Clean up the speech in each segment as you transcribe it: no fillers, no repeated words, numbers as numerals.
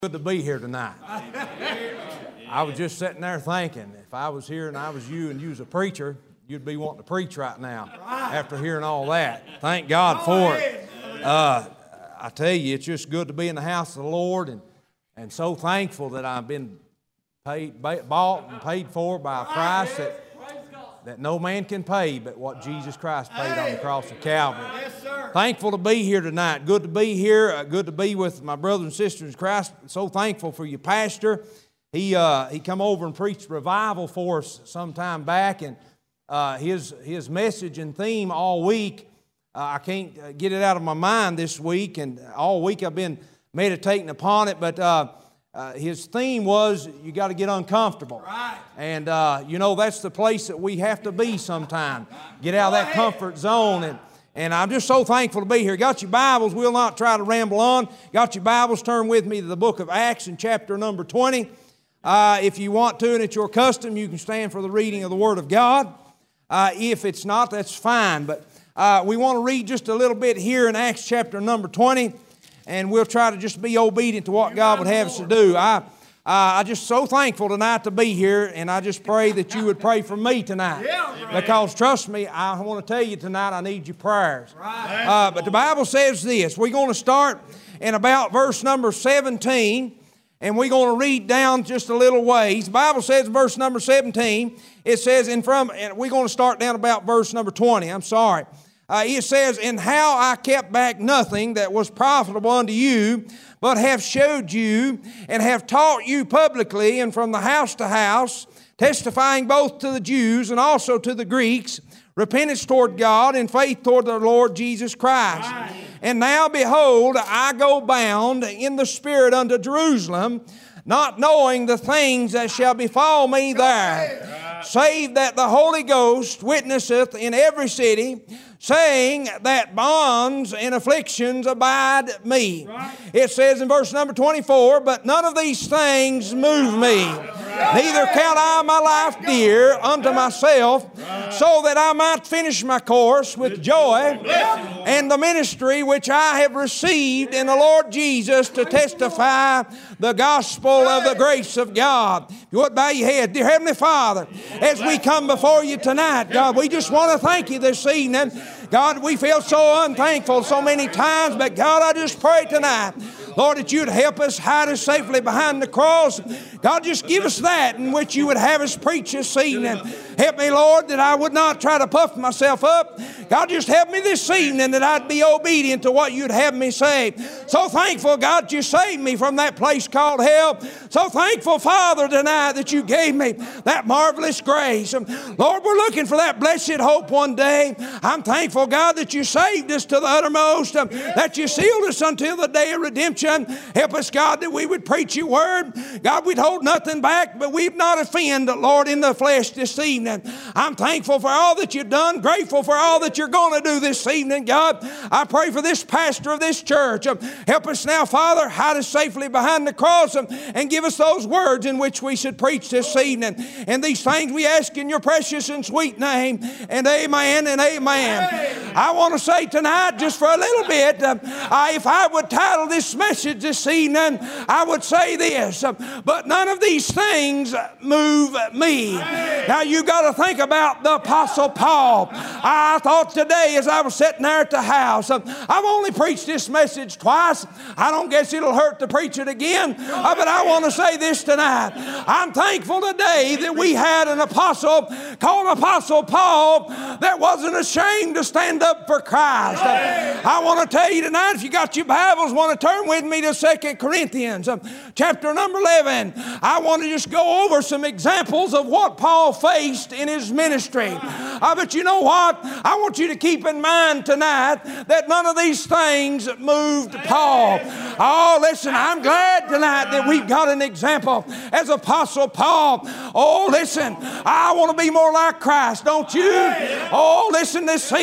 Good to be here tonight. I was just sitting there thinking, if I was here and I was you and you was a preacher, you'd be wanting to preach right now after hearing all that. Thank God for it. I tell you, it's just good to be in the house of the Lord, and so thankful that I've been bought and paid for by a price that no man can pay but what Jesus Christ paid on the cross of Calvary. Thankful to be here tonight. Good to be here. Good to be with my brothers and sisters in Christ. So thankful for your pastor. He come over and preached revival for us some time back, and his message and theme all week, I can't get it out of my mind this week, and all week I've been meditating upon it, but his theme was, you got to get uncomfortable. Right. And, that's the place that we have to be sometime. Get out of that comfort zone. And I'm just so thankful to be here. Got your Bibles? We'll not try to ramble on. Got your Bibles? Turn with me to the book of Acts in chapter number 20. If you want to, and it's your custom, you can stand for the reading of the Word of God. If it's not, that's fine. But we want to read just a little bit here in Acts chapter number 20. And we'll try to just be obedient to what God would have us to do. I'm just so thankful tonight to be here, and I just pray that you would pray for me tonight. Because trust me, I want to tell you tonight, I need your prayers. But the Bible says this. We're going to start in about verse number 17, and we're going to read down just a little ways. The Bible says in verse number 17, it says, and we're going to start down about verse number 20. I'm sorry. It says, and how I kept back nothing that was profitable unto you, but have showed you and have taught you publicly and from the house to house, testifying both to the Jews and also to the Greeks, repentance toward God and faith toward the Lord Jesus Christ. Right. And now behold, I go bound in the Spirit unto Jerusalem, not knowing the things that shall befall me there, save that the Holy Ghost witnesseth in every city, saying that bonds and afflictions abide me. Right. It says in verse number 24, but none of these things move me. Neither count I my life dear unto myself, so that I might finish my course with joy and the ministry which I have received in the Lord Jesus to testify the gospel of the grace of God. If you would bow your head. Dear Heavenly Father, as we come before you tonight, God, we just want to thank you this evening. God, we feel so unthankful so many times, but God, I just pray tonight, Lord, that you'd help us hide us safely behind the cross. God, just give us that in which you would have us preach this evening. Help me, Lord, that I would not try to puff myself up. God, just help me this evening that I'd be obedient to what you'd have me say. So thankful, God, you saved me from that place called hell. So thankful, Father, tonight that you gave me that marvelous grace. Lord, we're looking for that blessed hope one day. I'm thankful, God, that you saved us to the uttermost, that you sealed us until the day of redemption. Help us, God, that we would preach your word. God, we'd hold nothing back, but we'd not offend, Lord, in the flesh this evening. I'm thankful for all that you've done, grateful for all that you're going to do this evening, God. I pray for this pastor of this church. Help us now, Father, hide us safely behind the cross and give us those words in which we should preach this evening. And these things we ask in your precious and sweet name. And amen and amen. I want to say tonight, just for a little bit, if I would title this message this evening, I would say this, but none of these things move me. Now you got to think about the Apostle Paul. I thought today as I was sitting there at the house, I've only preached this message twice. I don't guess it'll hurt to preach it again, but I want to say this tonight. I'm thankful today that we had an apostle called Apostle Paul that wasn't ashamed to stand up for Christ. I want to tell you tonight, if you got your Bibles, want to turn with me to 2 Corinthians chapter number 11. I want to just go over some examples of what Paul faced in his ministry. But you know what? I want you to keep in mind tonight that none of these things moved Paul. Oh, listen, I'm glad tonight that we've got an example as Apostle Paul. Oh, listen, I want to be more like Christ, don't you? Oh, listen this evening.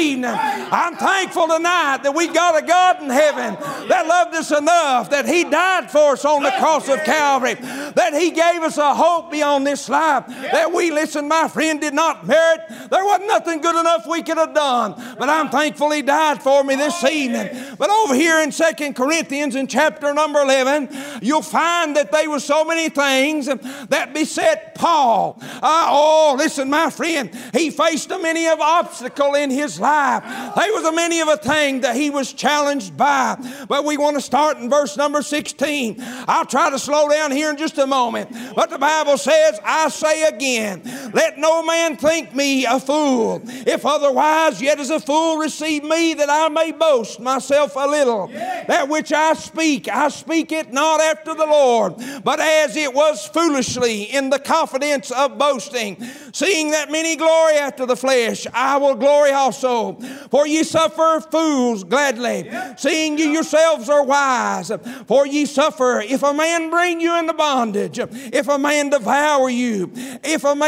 I'm thankful tonight that we got a God in heaven that loved us enough that He died for us on the cross of Calvary, that He gave us a hope beyond this life, that we, listen, my friend, did not merit. There wasn't nothing good enough we could have done, but I'm thankful He died for me this evening. But over here in 2 Corinthians in chapter number 11, you'll find that there were so many things that beset Paul. Listen, my friend, he faced a many of obstacle in his life. There was a many of a thing that he was challenged by. But we want to start in verse number 16. I'll try to slow down here in just a moment. But the Bible says, I say again, let no man think me a fool. If otherwise, yet as a fool receive me, that I may boast myself a little. That which I speak it not after the Lord, but as it was foolishly in the confidence of boasting. Seeing that many glory after the flesh, I will glory also. For ye suffer fools gladly, seeing ye yourselves are wise. For ye suffer, if a man bring you into bondage, if a man devour you, if a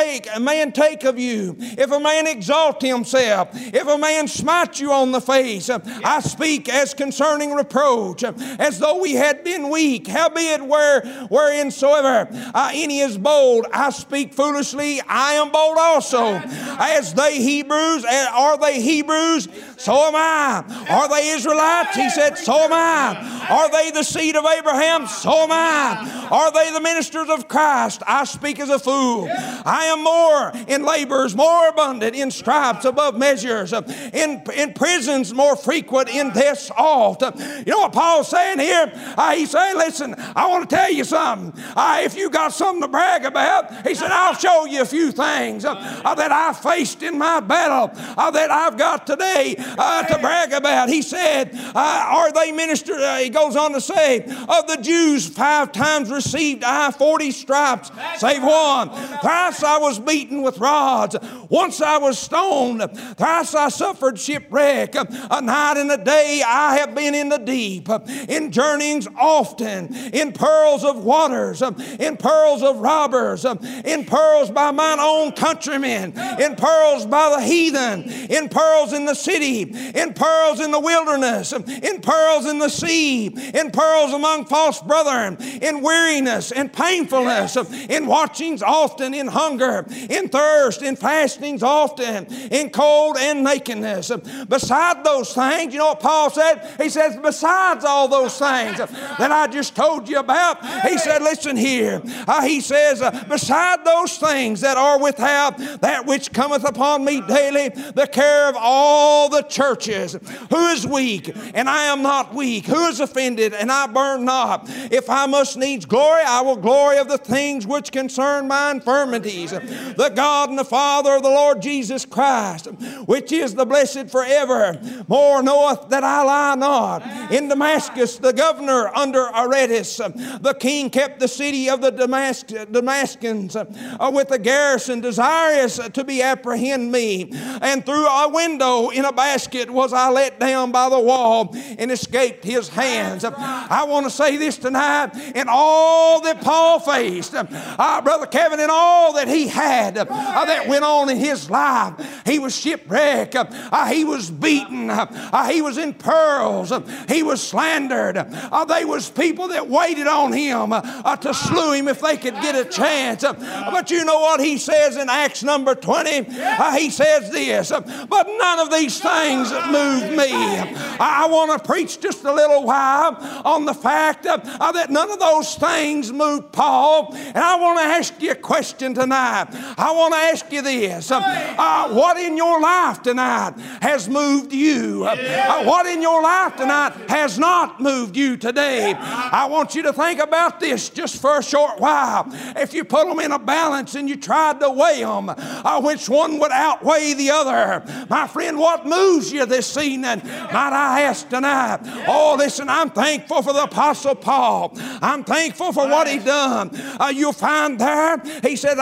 man take of you, if a man exalt himself, if a man smite you on the face. I speak as concerning reproach, as though we had been weak. Howbeit whereinsoever any is bold, I speak foolishly, I am bold also. As they Hebrews, are they Hebrews? So am I. Are they Israelites? He said, so am I. Are they the seed of Abraham? So am I. Are they the ministers of Christ? I speak as a fool. I am more in labors, more abundant, in stripes above measures, in prisons more frequent, in deaths oft. You know what Paul's saying here? He's saying, listen, I want to tell you something. If you got something to brag about, he said, I'll show you a few things that I faced in my battle that I've got today to brag about. He said, are they ministers? He goes on to say, of the Jews 5 times received I 40 stripes, save one. Thrice I was beaten with rods. Once I was stoned. Thrice I suffered shipwreck. A night and a day I have been in the deep. In journeyings often. In pearls of waters. In pearls of robbers. In pearls by mine own countrymen. In pearls by the heathen. In pearls in the city. In pearls in the wilderness. In pearls in the sea. In pearls among false brethren. In weariness and painfulness. In watchings often. In hunger. In thirst. In fastings often. In cold and nakedness. Beside those things, you know what Paul said? He says, besides all those things that I just told you about, he said, listen here. He says, beside those things that are without, that which cometh upon me daily, the care of all the churches. Who is weak, and I am not weak? Who is offended, and I burn not? If I must needs glory, I will glory of the things which concern my infirmities. The God and the Father of the Lord Jesus Christ, which is the blessed forever, more knoweth that I lie not. In Damascus, the governor under Aretas, the king kept the city of the Damascens with a garrison, desirous to be apprehend me. And through a window in a basket was I let down by the wall and escaped his hands. I want to say this tonight, in all that Paul faced, Brother Kevin, in all that he had that went on in his life, he was shipwrecked, he was beaten, he was in pearls, he was slandered. There was people that waited on him to slew him if they could get a chance. But you know what he says in Acts number 20? He says this, but none of these things moved me. I want to preach just a little while on the fact that none of those things moved Paul. And I want to ask you a question tonight. I want to ask you this. What in your life tonight has moved you? What in your life tonight has not moved you today? I want you to think about this just for a short while. If you put them in a balance and you tried to weigh them, which one would outweigh the other? My friend, what moves you this evening? Might I ask tonight? Oh, listen, I'm thankful for the Apostle Paul. I'm thankful for what he done. You'll find there, he said, I count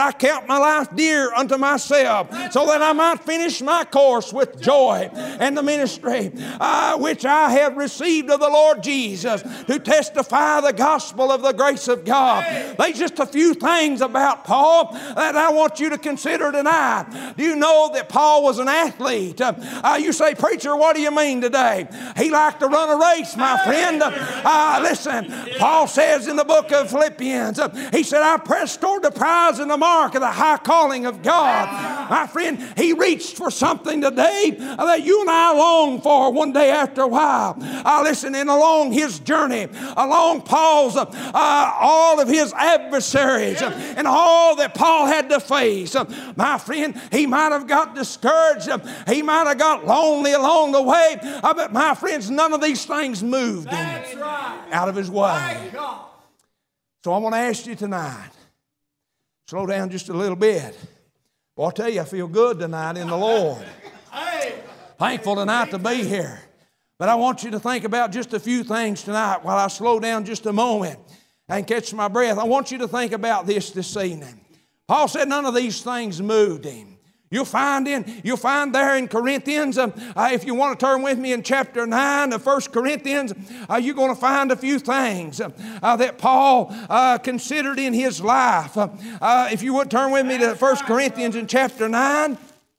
count my life dear unto myself, so that I might finish my course with joy, and the ministry which I have received of the Lord Jesus, to testify the gospel of the grace of God. There's just a few things about Paul that I want you to consider tonight. Do you know that Paul was an athlete? You say, preacher, what do you mean today? He liked to run a race, my friend. Listen, Paul says in the book of Philippians, he said, I press toward the prize and the mark of the high calling of God. My friend, he reached for something today that you and I long for one day after a while. Listen, and along his journey, along Paul's, all of his adversaries and all that Paul had to face, my friend, he might have got discouraged. He might have got lonely along the way. But my friends, none of these things moved him out of his way. So I want to ask you tonight, slow down just a little bit. Well, I'll tell you, I feel good tonight in the Lord. Thankful tonight to be here. But I want you to think about just a few things tonight while I slow down just a moment and catch my breath. I want you to think about this evening. Paul said none of these things moved him. You'll find there in Corinthians, if you want to turn with me in chapter 9 of 1 Corinthians, you're going to find a few things that Paul considered in his life. If you would turn with me to 1 Corinthians in chapter 9,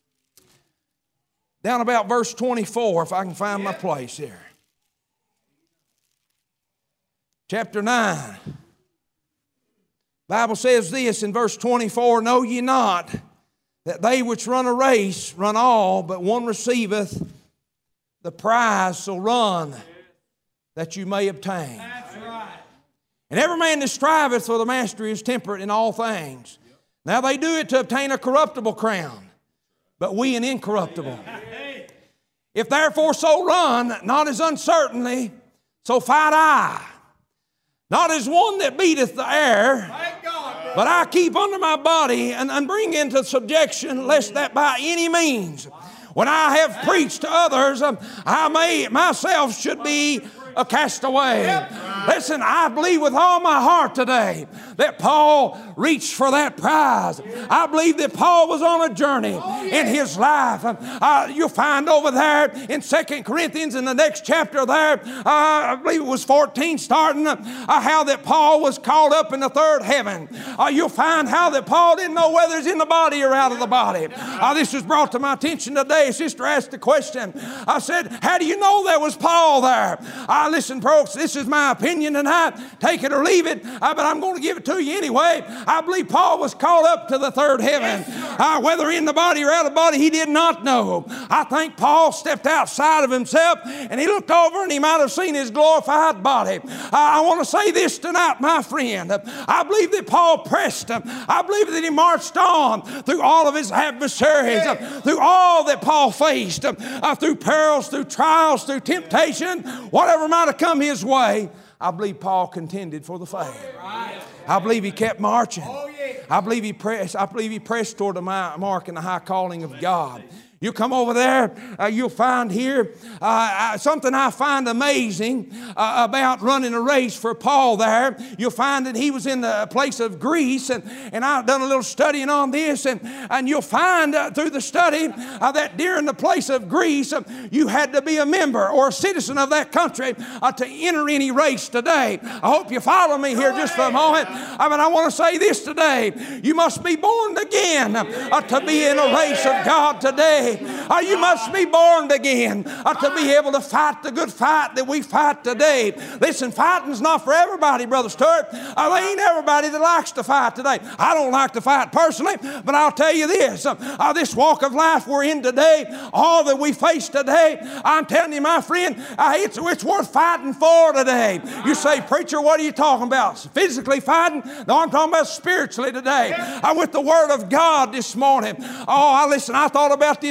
down about verse 24, if I can find my place here. Chapter 9. Bible says this in verse 24, know ye not that they which run a race run all, but one receiveth the prize, so run that you may obtain. That's right. And every man that striveth for the mastery is temperate in all things. Now they do it to obtain a corruptible crown, but we an incorruptible. If therefore so run, not as uncertainly, so fight I. Not as one that beateth the air, but I keep under my body and bring into subjection, lest that by any means, when I have preached to others, I myself should be a castaway. Listen, I believe with all my heart today that Paul reached for that prize. I believe that Paul was on a journey in his life. You'll find over there in 2 Corinthians in the next chapter there, I believe it was 14 starting, how that Paul was called up in the third heaven. You'll find how that Paul didn't know whether he's in the body or out of the body. This was brought to my attention today. A sister asked the question. I said, how do you know there was Paul there? Listen, folks, this is my opinion tonight. Take it or leave it, but I'm going to give it to you anyway. I believe Paul was called up to the third heaven. Whether in the body or out of the body, he did not know. I think Paul stepped outside of himself and he looked over and he might have seen his glorified body. I want to say this tonight, my friend. I believe that Paul pressed. I believe that he marched on through all of his adversaries, through all that Paul faced, through perils, through trials, through temptation, whatever might have come his way. I believe Paul contended for the faith. I believe he kept marching. I believe he pressed toward the mark and the high calling of God. You come over there, you'll find here something I find amazing about running a race for Paul there. You'll find that he was in the place of Greece, and I've done a little studying on this, and you'll find through the study that during the place of Greece, you had to be a member or a citizen of that country to enter any race today. I hope you follow me here just for a moment. I want to say this today. You must be born again to be in a race of God today. You must be born again to be able to fight the good fight that we fight today. Listen, fighting's not for everybody, Brother Stewart. There ain't everybody that likes to fight today. I don't like to fight personally, but I'll tell you this. This walk of life we're in today, all that we face today, I'm telling you, my friend, it's worth fighting for today. You say, preacher, what are you talking about? Physically fighting? No, I'm talking about spiritually today. With the Word of God this morning. Listen, I thought about this early.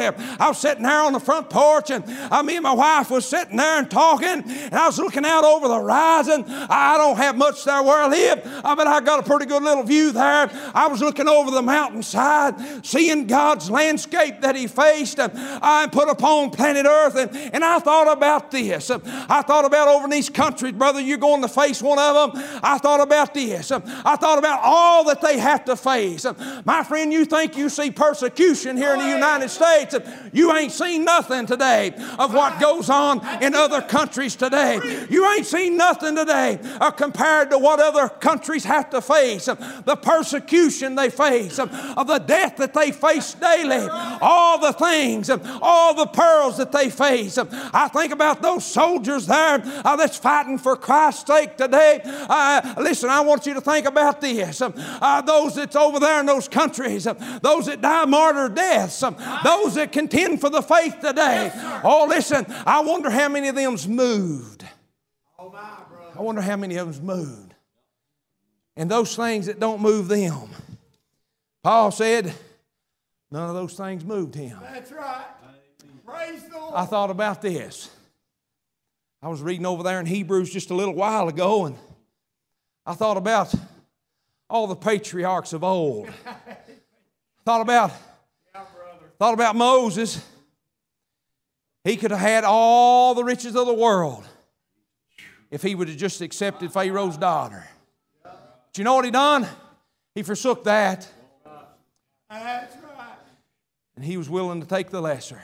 earlier. I was sitting there on the front porch, and me and my wife was sitting there and talking, and I was looking out over the horizon. I don't have much there where I live, but I got a pretty good little view there. I was looking over the mountainside, seeing God's landscape that He faced and put upon planet Earth, and I thought about this. I thought about over in these countries, brother, you're going to face one of them. I thought about this. I thought about all that they have to face. My friend, you think you see persecution here in the United States. You ain't seen nothing today of what goes on in other countries today. You ain't seen nothing today compared to what other countries have to face. The persecution they face, of the death that they face daily, all the things, all the perils that they face. I think about those soldiers there that's fighting for Christ's sake today. Listen, I want you to think about this. Those that's over there in those countries, those that die martyr deaths, those that contend for the faith today. Oh, listen, I wonder how many of them's moved. I wonder how many of them's moved. And those things that don't move them, Paul said, none of those things moved him. That's right. Praise the Lord. I thought about this. I was reading over there in Hebrews just a little while ago, and I thought about all the patriarchs of old. Thought about Moses. He could have had all the riches of the world if he would have just accepted Pharaoh's daughter. But you know what he done? He forsook that. That's right. And he was willing to take the lesser.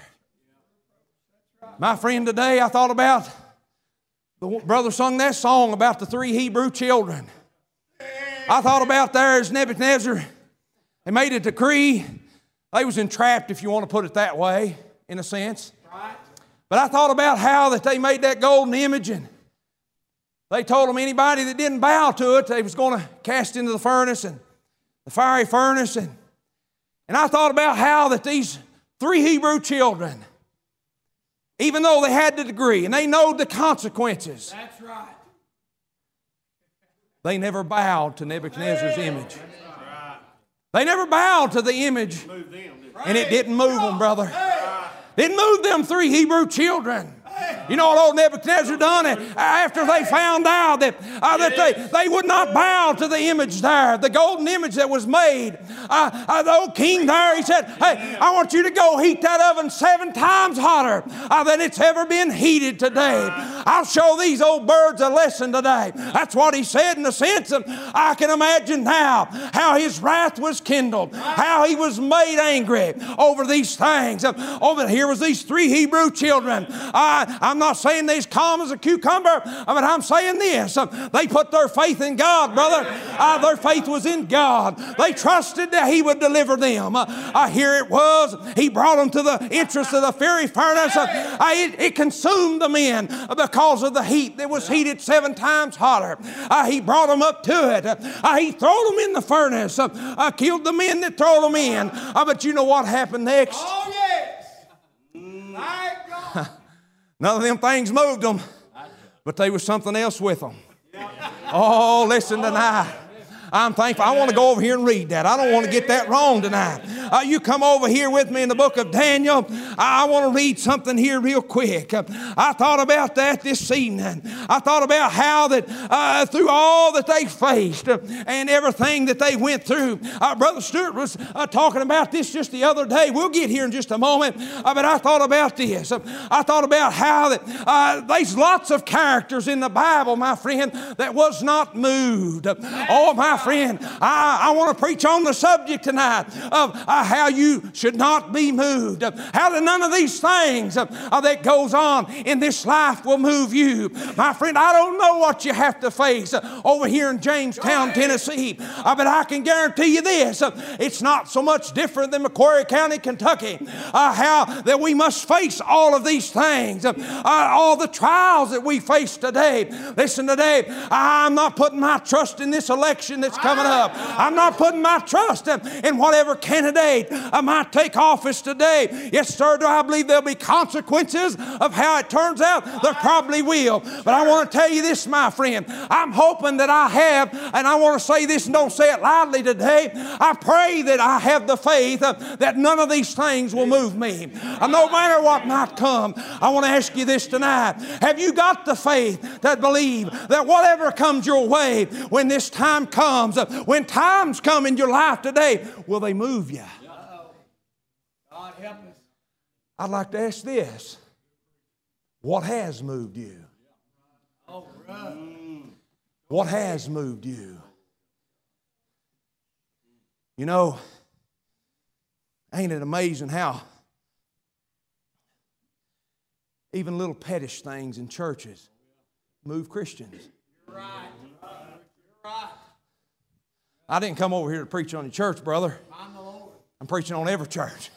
My friend, today I thought about, the brother sung that song about the 3 Hebrew children. I thought about there as Nebuchadnezzar, they made a decree. They was entrapped, if you want to put it that way, in a sense. But I thought about how that they made that golden image, and they told them anybody that didn't bow to it, they was going to cast into the furnace, and the fiery furnace. And I thought about how that these 3 Hebrew children, even though they had the degree and they knowed the consequences, That's right. they never bowed to Nebuchadnezzar's image. They never bowed to the image, and it didn't move them, brother. Didn't move them 3 Hebrew children. You know what old Nebuchadnezzar done? After they found out that they would not bow to the image there, the golden image that was made, the old king there, he said, hey, I want you to go heat that oven 7 times hotter than it's ever been heated today. I'll show these old birds a lesson today. That's what he said in the sense of, I can imagine now how his wrath was kindled, how he was made angry over these things. Over here was these 3 Hebrew children. I'm not saying they's calm as a cucumber, but I'm saying this. They put their faith in God, brother. Their faith was in God. They trusted that He would deliver them. Here it was. He brought them to the entrance of the fiery furnace. It consumed the men because of the heat that was heated 7 times hotter. He brought them up to it. He threw them in the furnace. Killed the men that threw them in. But you know what happened next? Oh, yes. My God. None of them things moved them, but there was something else with them. Oh, listen tonight. I'm thankful. I want to go over here and read that. I don't want to get that wrong tonight. You come over here with me in the book of Daniel. I want to read something here real quick. I thought about that this evening. I thought about how that through all that they faced and everything that they went through. Brother Stewart was talking about this just the other day. We'll get here in just a moment. But I thought about this. I thought about how that there's lots of characters in the Bible, my friend, that was not moved. Oh, my friend, I want to preach on the subject tonight of how you should not be moved. How that none of these things that goes on in this life will move you. My friend, I don't know what you have to face over here in Jamestown, Tennessee, but I can guarantee you this. It's not so much different than Macquarie County, Kentucky. How that we must face all of these things, all the trials that we face today. Listen, today, I'm not putting my trust in this election that's coming up. I'm not putting my trust in whatever candidate candidate might take office today. Yes, sir, do I believe there'll be consequences of how it turns out? There probably will. But I want to tell you this, my friend. I'm hoping that I have, and I want to say this and don't say it loudly today. I pray that I have the faith that none of these things will move me. No matter what might come, I want to ask you this tonight. Have you got the faith that believe that whatever comes your way, when this time comes, when times come in your life today, will they move you? God help us. I'd like to ask this. What has moved you? Oh, brother. What has moved you? You know, ain't it amazing how even little pettish things in churches move Christians? You're right. You're right. I didn't come over here to preach on your church, brother. I'm the Lord. I'm preaching on every church.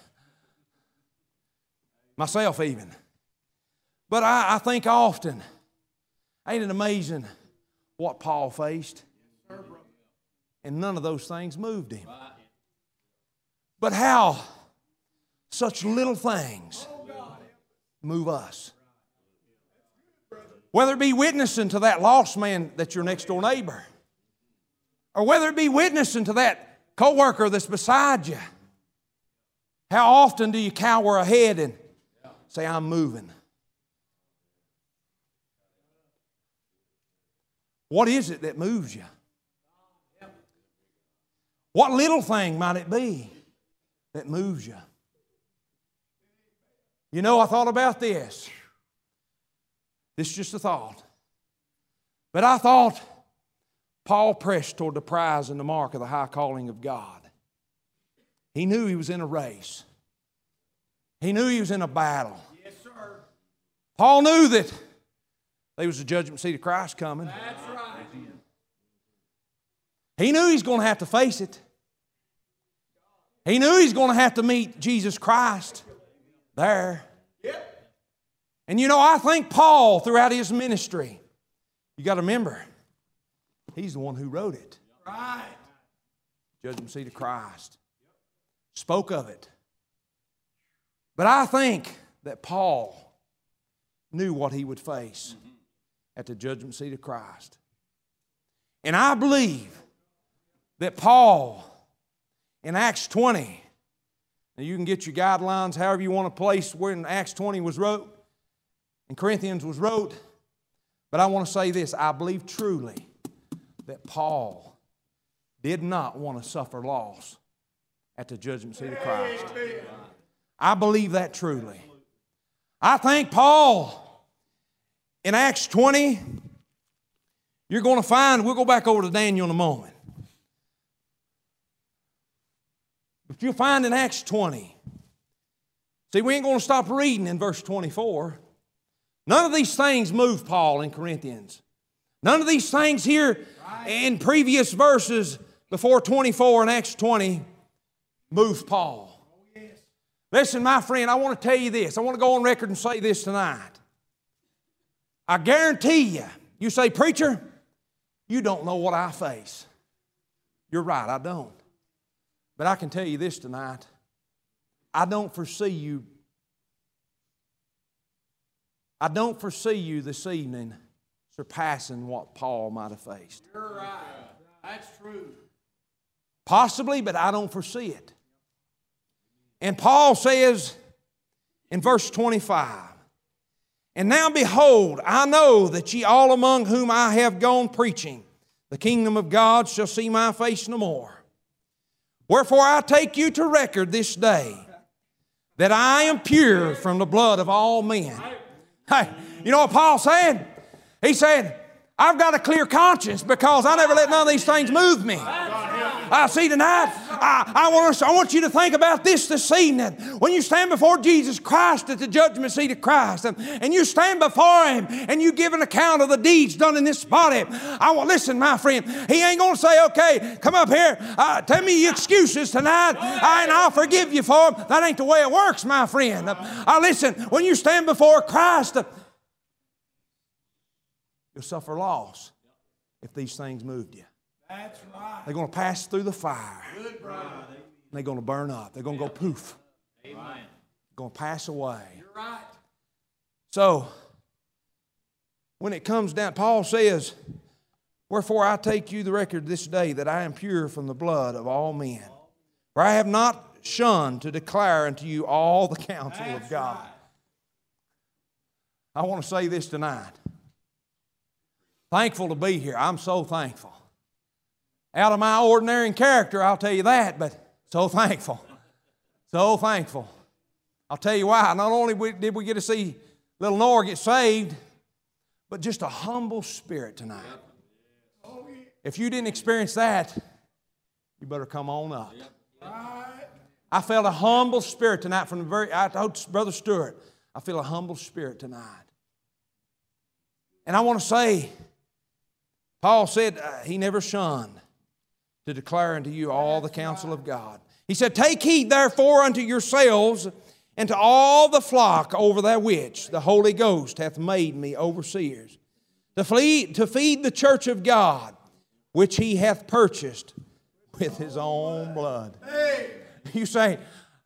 Myself even. But I think often, ain't it amazing what Paul faced? And none of those things moved him. But how such little things move us. Whether it be witnessing to that lost man that's your next door neighbor, or whether it be witnessing to that coworker that's beside you. How often do you cower ahead and say, I'm moving? What is it that moves you? What little thing might it be that moves you? You know, I thought about this. This is just a thought. But I thought Paul pressed toward the prize and the mark of the high calling of God. He knew he was in a race. He knew he was in a battle. Yes, sir. Paul knew that there was a judgment seat of Christ coming. That's right. He knew he's going to have to face it. He knew he's going to have to meet Jesus Christ there. Yep. And you know, I think Paul, throughout his ministry, you got to remember, he's the one who wrote it. Right. Judgment seat of Christ. Spoke of it. But I think that Paul knew what he would face at the judgment seat of Christ. And I believe that Paul, in Acts 20, now you can get your guidelines however you want to place where in Acts 20 was wrote, and Corinthians was wrote, but I want to say this, I believe truly that Paul did not want to suffer loss at the judgment seat of Christ. I believe that truly. I think Paul, in Acts 20, you're going to find, we'll go back over to Daniel in a moment. But you'll find in Acts 20, see, we ain't going to stop reading in verse 24. None of these things moved Paul in Corinthians. None of these things here in previous verses before 24 in Acts 20 moved Paul. Listen, my friend, I want to tell you this. I want to go on record and say this tonight. I guarantee you, you say, preacher, you don't know what I face. You're right, I don't. But I can tell you this tonight. I don't foresee you this evening surpassing what Paul might have faced. You're right. That's true. Possibly, but I don't foresee it. And Paul says in verse 25, and now behold, I know that ye all among whom I have gone preaching, the kingdom of God shall see my face no more. Wherefore I take you to record this day that I am pure from the blood of all men. Hey, you know what Paul said? He said, I've got a clear conscience because I never let none of these things move me. See, tonight, I want you to think about this evening. When you stand before Jesus Christ at the judgment seat of Christ, and you stand before Him, and you give an account of the deeds done in this body, listen, my friend, He ain't going to say, okay, come up here, tell me your excuses tonight, and I'll forgive you for them. That ain't the way it works, my friend. Listen, when you stand before Christ, you'll suffer loss if these things moved you. That's right. They're going to pass through the fire. Good, brother. they're going to burn up. They're going to go poof. Amen. Going to pass away. You're right. So, when it comes down, Paul says, wherefore I take you the record this day that I am pure from the blood of all men. For I have not shunned to declare unto you all the counsel of God. Right. I want to say this tonight. Thankful to be here. I'm so thankful. Out of my ordinary character, I'll tell you that, but so thankful. So thankful. I'll tell you why. Not only did we get to see little Nora get saved, but just a humble spirit tonight. If you didn't experience that, you better come on up. I felt a humble spirit tonight from the I told Brother Stewart, I feel a humble spirit tonight. And I want to say, Paul said he never shunned to declare unto you all the counsel of God. He said, take heed therefore unto yourselves and to all the flock over that which the Holy Ghost hath made me overseers, to feed the church of God, which he hath purchased with his own blood. Hey. You say,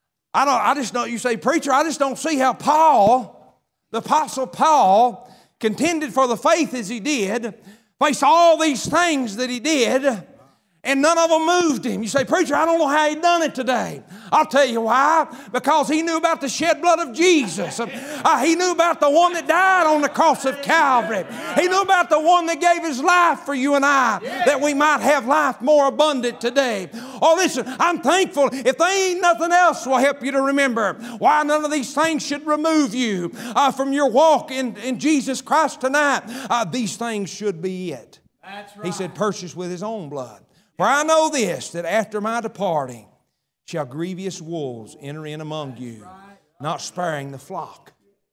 you say, preacher, I just don't see how Paul, the Apostle Paul, contended for the faith as he did, faced all these things that he did, and none of them moved him. You say, preacher, I don't know how he done it today. I'll tell you why. Because he knew about the shed blood of Jesus. He knew about the one that died on the cross of Calvary. He knew about the one that gave his life for you and I, that we might have life more abundant today. Oh, listen, I'm thankful. If there ain't nothing else will help you to remember why none of these things should remove you from your walk in Jesus Christ tonight. These things should be it. That's right. He said, purchased with his own blood. For I know this, that after my departing shall grievous wolves enter in among you, not sparing the flock.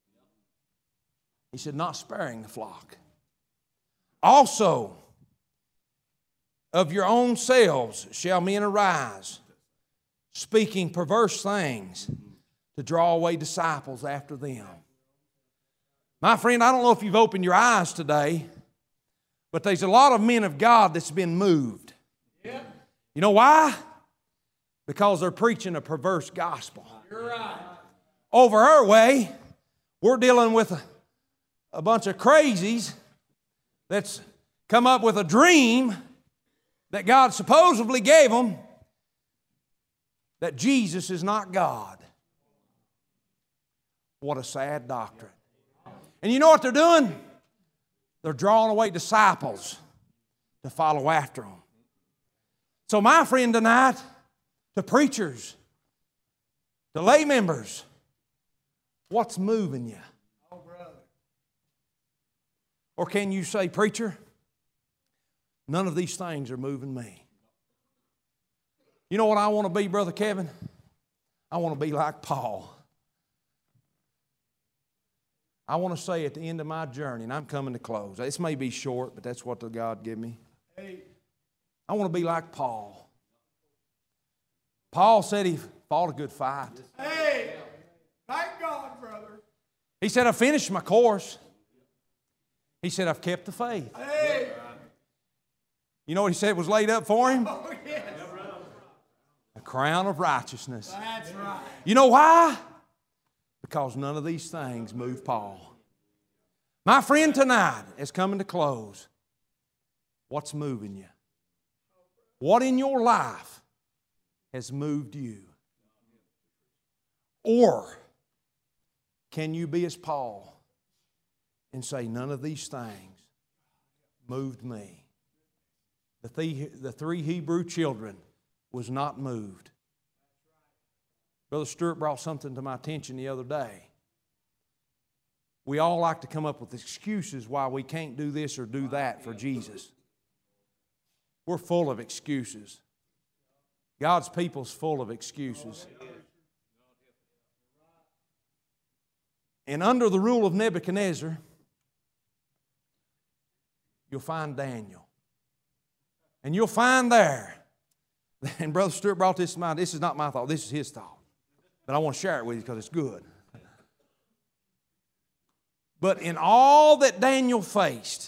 He said, not sparing the flock. Also, of your own selves shall men arise, speaking perverse things to draw away disciples after them. My friend, I don't know if you've opened your eyes today, but there's a lot of men of God that's been moved. You know why? Because they're preaching a perverse gospel. You're right. Over our way, we're dealing with a bunch of crazies that's come up with a dream that God supposedly gave them that Jesus is not God. What a sad doctrine. And you know what they're doing? They're drawing away disciples to follow after them. So my friend tonight, to preachers, to lay members, what's moving you? Oh, brother. Or can you say, preacher, none of these things are moving me. You know what I want to be, Brother Kevin? I want to be like Paul. I want to say at the end of my journey, and I'm coming to close. This may be short, but that's what the God gave me. Hey. I want to be like Paul. Paul said he fought a good fight. Hey. Thank God, brother. He said, I finished my course. He said, I've kept the faith. Hey. You know what he said was laid up for him? Oh, yes. A crown of righteousness. That's right. You know why? Because none of these things move Paul. My friend tonight is coming to close. What's moving you? What in your life has moved you? Or can you be as Paul and say, none of these things moved me? The three Hebrew children was not moved. Brother Stewart brought something to my attention the other day. We all like to come up with excuses why we can't do this or do that for Jesus. We're full of excuses. God's people's full of excuses. And under the rule of Nebuchadnezzar, you'll find Daniel. And you'll find there, and Brother Stewart brought this to mind. This is not my thought, this is his thought. But I want to share it with you because it's good. But in all that Daniel faced,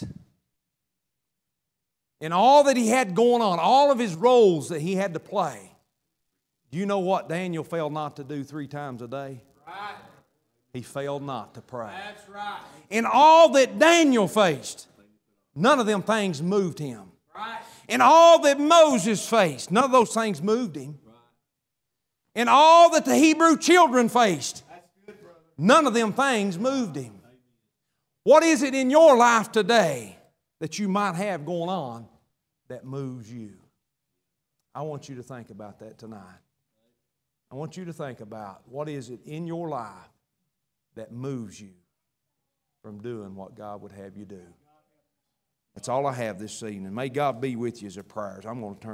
in all that he had going on, all of his roles that he had to play, Do you know what Daniel failed not to do 3 times a day? Right. He failed not to pray. That's right. In all that Daniel faced, none of them things moved him. Right. In all that Moses faced, none of those things moved him. In all that the Hebrew children faced, none of them things moved him. What is it in your life today that you might have going on that moves you? I want you to think about that tonight. I want you to think about what is it in your life that moves you from doing what God would have you do. That's all I have this evening. May God be with you as a prayer. I'm going to turn